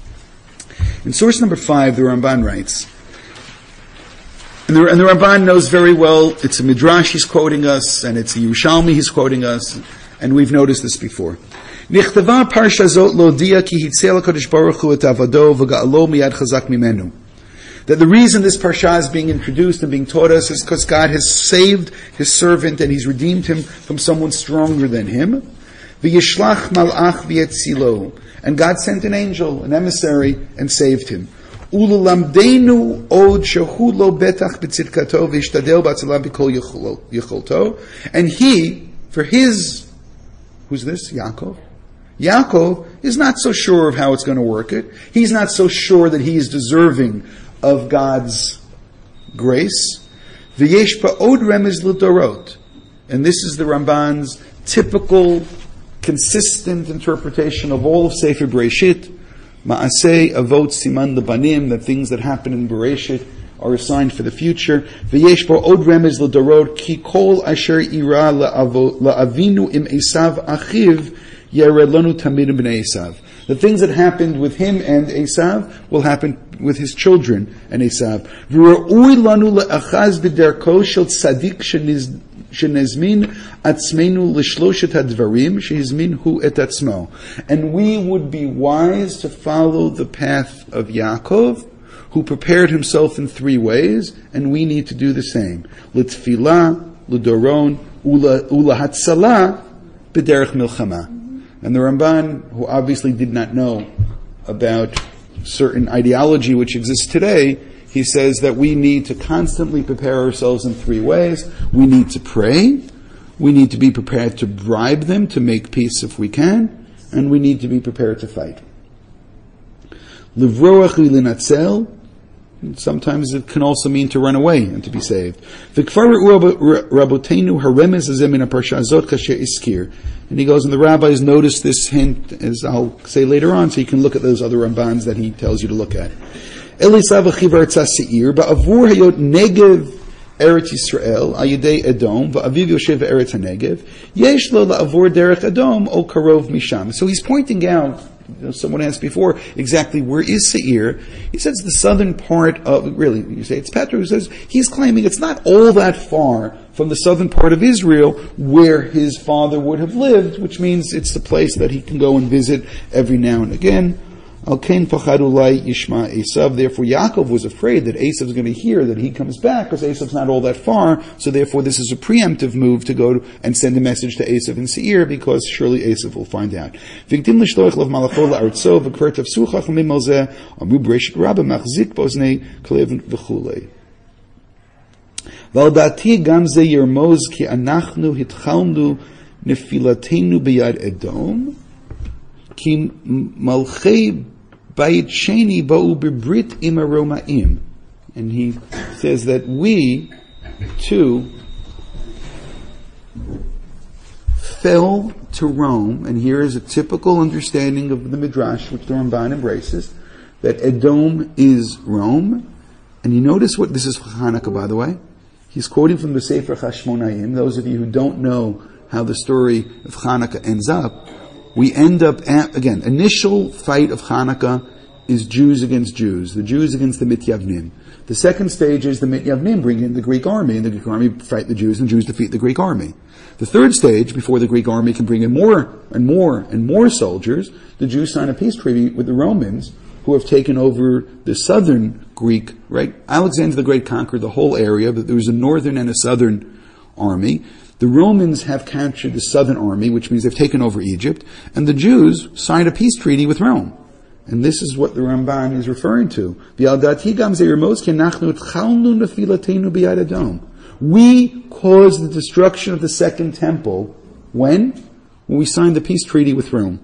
In source number five, the Ramban writes, and the, and the Ramban knows very well, it's a Midrash he's quoting us, and it's a Yerushalmi he's quoting us, and we've noticed this before. Nichtava parsha zot lodia ki hitzel HaKadosh Baruch Hu et avado v'ga'alo miyad chazak mimenu. That the reason this parsha is being introduced and being taught us is because God has saved His servant and He's redeemed him from someone stronger than him. V'yishlach malach v'yetzilo. And God sent an angel, an emissary, and saved him. Ululamdeinu od shehu lo betach b'tzidkato v'ishtadel b'atzalah b'kol yecholto. And he, for his, who's this? Yaakov. Yaakov is not so sure of how it's going to work it. He's not so sure that he is deserving of God's grace. V'yesh ba'od remez l'dorot. And this is the Ramban's typical, consistent interpretation of all of Sefer Bereshit. Ma'aseh avot siman lebanim, the things that happen in Bereshit are a sign for the future. V'yesh bo od remez l'dorot ki kol asher ira la'avinu im Esav achiv yered lanu tamid b'nei Esav. The things that happened with him and Esav will happen with his children and Esav. V'ra'ui lanu la'achaz b'derko shel tzadik sheniz shenezmin atzmenu l'shloshet hadvarim shehizminhu et atzmo. And we would be wise to follow the path of Yaakov, who prepared himself in three ways, and we need to do the same. L'tfilah, l'doron, ulahatzalah, b'derech milchama. And the Ramban, who obviously did not know about certain ideology which exists today, he says that we need to constantly prepare ourselves in three ways. We need to pray, we need to be prepared to bribe them to make peace if we can, and we need to be prepared to fight. Livroach linatzel, sometimes it can also mean to run away and to be saved. And he goes, and the rabbis notice this hint, as I'll say later on, so you can look at those other Rambans that he tells you to look at. Elisav achiv artza seir, ba'avur hayot negev Eretz Yisrael, ayidei Edom, va'aviv yoshev Eretz HaNegev, yesh lo la'avur derech Edom, o karov misham. So he's pointing out, you know, someone asked before, exactly where is Seir? He says the southern part of, really, you say it's Petra who says, he's claiming it's not all that far from the southern part of Israel where his father would have lived, which means it's the place that he can go and visit every now and again. Al Kain Pachadulai Yishma Esav. Therefore, Yaakov was afraid that Esav is going to hear that he comes back, because Esav's not all that far. So, therefore, this is a preemptive move to go to, and send a message to Esav in Seir, because surely Esav will find out. V'gdim l'shloach lav malacho la'artzo v'kver tafsuchach mimol zeh amu b'reshit rabba machzik b'oznei kalev v'chulei. V'al da'ati gam zeh yermoz ki anachnu hitchalnu nefilatenu b'yad Edom ki malchei Bayit Sheni ba'u b'brit im aromaim. And he says that we, too, fell to Rome, and here is a typical understanding of the Midrash, which the Ramban embraces, that Edom is Rome. And you notice what, this is Hanukkah, by the way. He's quoting from the Sefer Chashmonaim. Those of you who don't know how the story of Hanukkah ends up, we end up at, again, initial fight of Hanukkah is Jews against Jews, the Jews against the Mityavnim. The second stage is the Mityavnim bring in the Greek army, and the Greek army fight the Jews, and the Jews defeat the Greek army. The third stage, before the Greek army can bring in more and more and more soldiers, the Jews sign a peace treaty with the Romans, who have taken over the southern Greek, right? Alexander the Great conquered the whole area, but there was a northern and a southern army. The Romans have captured the southern army, which means they've taken over Egypt, and the Jews signed a peace treaty with Rome. And this is what the Ramban is referring to. We caused the destruction of the second temple. When? When we signed the peace treaty with Rome.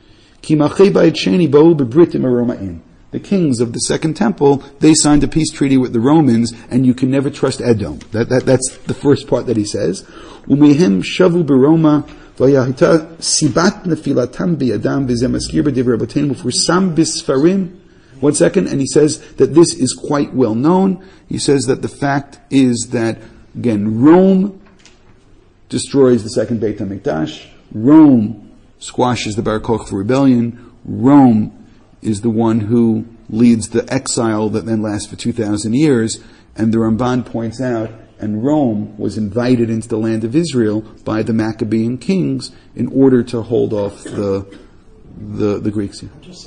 The kings of the second temple, they signed a peace treaty with the Romans, and you can never trust Edom. That, that, that's the first part that he says. Umehim shavu beroma vayahita sibat nefilatam biyadam v'zemaskir b'divrei rabbeinu ufusam bisfarim. One second, and he says that this is quite well known. He says that the fact is that, again, Rome destroys the second Beit HaMikdash. Rome squashes the Bar Kokhba rebellion. Rome is the one who leads the exile that then lasts for two thousand years. And the Ramban points out, and Rome was invited into the land of Israel by the Maccabean kings in order to hold off the the, the Greeks. It's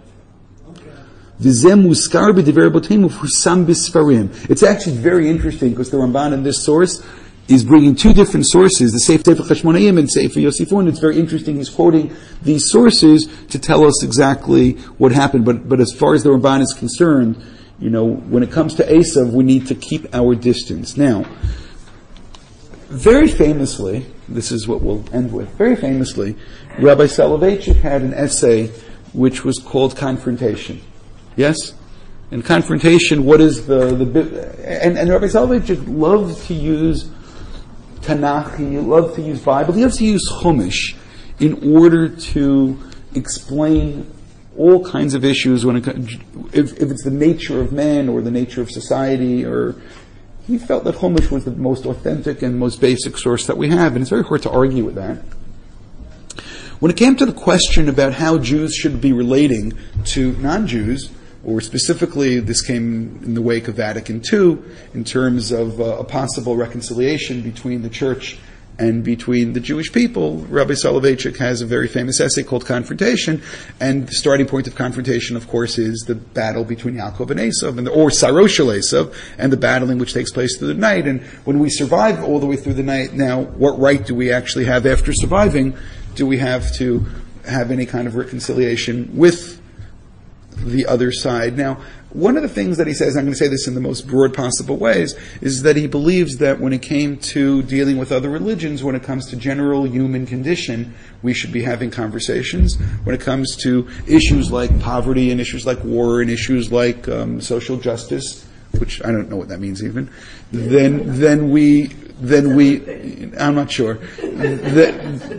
actually very interesting because the Ramban in this source is bringing two different sources, the Sefer Chashmonaim and Sefer Yosifon. It's very interesting. He's quoting these sources to tell us exactly what happened. But but as far as the Ramban is concerned, you know, when it comes to Esav, we need to keep our distance. Now, very famously, this is what we'll end with. Very famously, Rabbi Soloveitchik had an essay which was called Confrontation. Yes? In Confrontation, what is the the and, and Rabbi Soloveitchik loved to use Tanakh, he loved to use Bible, he loves to use Chumash in order to explain all kinds of issues when it, if, if it's the nature of man or the nature of society, or he felt that Chumash was the most authentic and most basic source that we have, and it's very hard to argue with that. When it came to the question about how Jews should be relating to non-Jews, or specifically this came in the wake of Vatican Two, in terms of uh, a possible reconciliation between the church and between the Jewish people, Rabbi Soloveitchik has a very famous essay called Confrontation, and the starting point of confrontation, of course, is the battle between Yaakov and Esav, and the, or Saroshel Esav, and the battling which takes place through the night. And when we survive all the way through the night, now, what right do we actually have after surviving? Do we have to have any kind of reconciliation with the other side? Now, one of the things that he says, I'm going to say this in the most broad possible ways, is that he believes that when it came to dealing with other religions, when it comes to general human condition, we should be having conversations. When it comes to issues like poverty and issues like war and issues like um, social justice, which I don't know what that means even, then then we then we I'm not sure. That,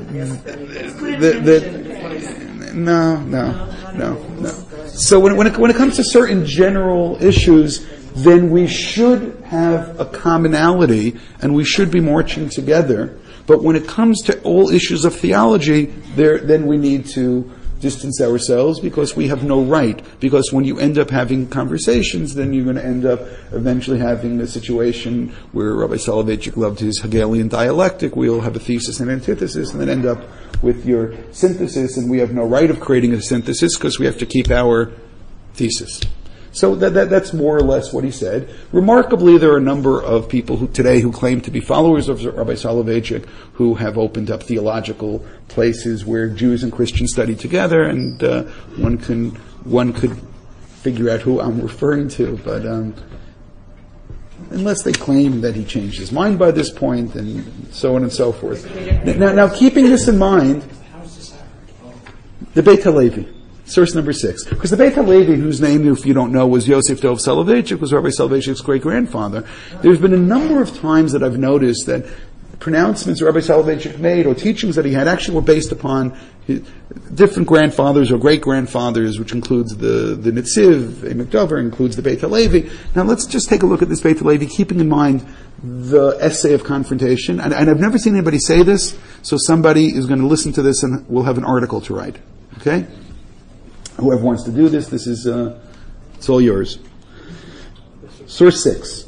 that, that, no, no, no, no. So when, when, it, when it comes to certain general issues, then we should have a commonality and we should be marching together. But when it comes to all issues of theology, there, then we need to distance ourselves because we have no right. Because when you end up having conversations, then you're going to end up eventually having a situation where Rabbi Soloveitchik loved his Hegelian dialectic. We'll have a thesis and antithesis and then end up with your synthesis, and we have no right of creating a synthesis because we have to keep our thesis. So that, that, that's more or less what he said. Remarkably, there are a number of people who today who claim to be followers of Rabbi Soloveitchik who have opened up theological places where Jews and Christians study together, and uh, one can one could figure out who I'm referring to, but um, unless they claim that he changed his mind by this point, and so on and so forth. Now, now keeping this in mind, the Beit HaLevi. Source number six. Because the Beit HaLevi, whose name, if you don't know, was Yosef Dov Soloveitchik, was Rabbi Soloveitchik's great-grandfather. There's been a number of times that I've noticed that pronouncements Rabbi Soloveitchik made or teachings that he had actually were based upon his different grandfathers or great-grandfathers, which includes the, the Netziv, Emek Dover, includes the Beit HaLevi. Now let's just take a look at this Beit HaLevi, keeping in mind the essay of confrontation. And, and I've never seen anybody say this, so somebody is going to listen to this and will have an article to write. Okay? Whoever wants to do this, this is, uh, it's all yours. Source six.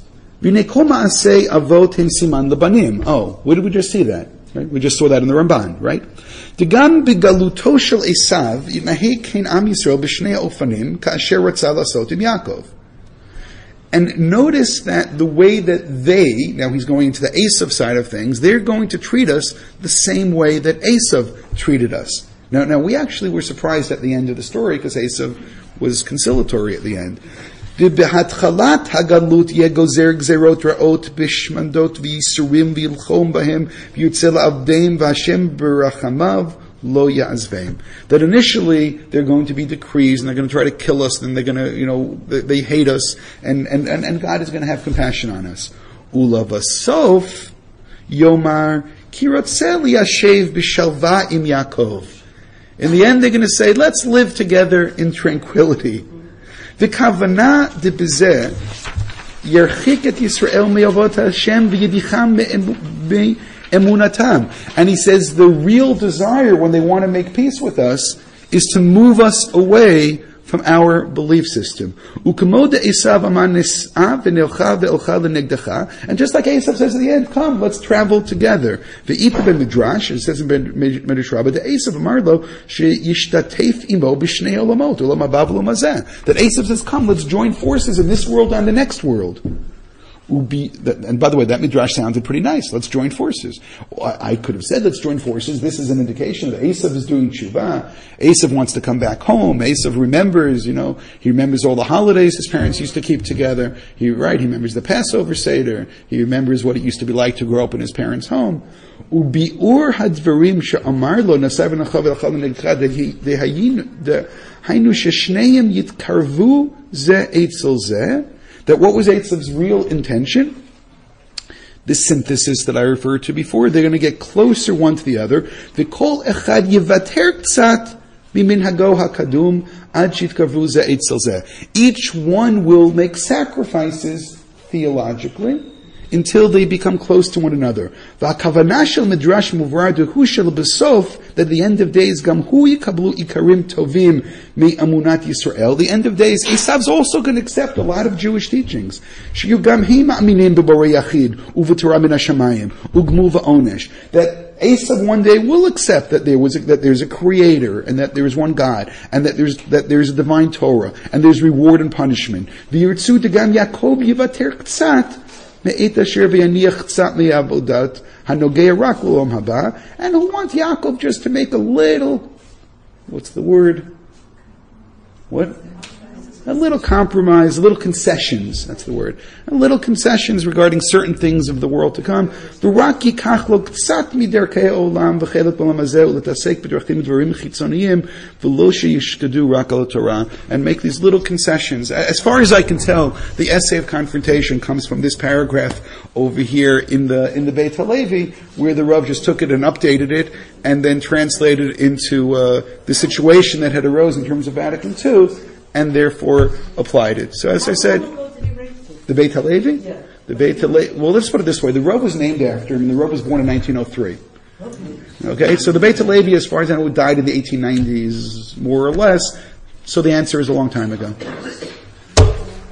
Oh, where did we just see that? Right? We just saw that in the Ramban, right? Degam begaluto shel Esav yitnaheg ken am Yisrael b'shnei ofanim ka'asher ratzah lasot im Yaakov. And notice that the way that they, now he's going into the Esav side of things, they're going to treat us the same way that Esav treated us. Now, now we actually were surprised at the end of the story because Esav was conciliatory at the end. Behatchalat hagalut yegozer gzerot raot bishmandot v'yisurim v'ilchom bahem v'yutzel avdeim v'Hashem berachamav lo ya'azveim. That initially they're going to be decrees and they're going to try to kill us and they're going to, you know, they, they hate us and, and, and, and God is going to have compassion on us. Ula vasof yomar kiratzel yashev b'shalva im Yaakov. In the end, they're going to say, let's live together in tranquility. The kavana de bezeh yerchik et Yisrael me'avot Hashem v'yedicham me'emunatam. And he says the real desire when they want to make peace with us is to move us away from our belief system. And just like Esav says at the end, come, let's travel together. Midrash, it says in Midrash Rabbah, that Esav says, come, let's join forces in this world and the next world. And by the way, that midrash sounded pretty nice. Let's join forces. I could have said, let's join forces. This is an indication that Esav is doing tshuva. Esav wants to come back home. Esav remembers, you know, he remembers all the holidays his parents used to keep together. He, right, he remembers the Passover Seder. He remembers what it used to be like to grow up in his parents' home. Ubi'ur hadvarim she'amar lo nasai v'nachav v'elchal v'negcha dehaynu sheshneim yitkarvu ze etzel ze. That what was Esav's real intention? This synthesis that I referred to before, they're going to get closer one to the other. V'kol echad yivater tzat miminhago hakadum ad shitkavu ze etzel ze. Each one will make sacrifices theologically until they become close to one another. V'hakavanah shel midrash muvrar dehu shel besof, that at the end of days gam hu yikablu ikarim tovim mi amunat Yisrael. The end of days, Esav's also going to accept a lot of Jewish teachings. Sheyu gam hi ma'aminim b'borei yachid u'v'torah min hashamayim u'gmu v'onesh. That Esav one day will accept that there was a, that there's a creator and that there is one God and that there's that there's a divine Torah and there's reward and punishment. V'yirtzu degam Yaakov yivater k'tzat. And who wants Yaakov just to make a little, what's the word? What? A little compromise, a little concessions, that's the word. A little concessions regarding certain things of the world to come. And make these little concessions. As far as I can tell, the essay of confrontation comes from this paragraph over here in the in the Beit HaLevi, where the Rav just took it and updated it, and then translated it into uh, the situation that had arose in terms of Vatican Two, and therefore applied it. So as I said, the Beit HaLevi? Yeah. The Beit HaLevi, well, let's put it this way. The Rav was named after him, and the Rav was born in nineteen oh three. Okay, so the Beit HaLevi, as far as I know, died in the eighteen nineties, more or less. So the answer is a long time ago.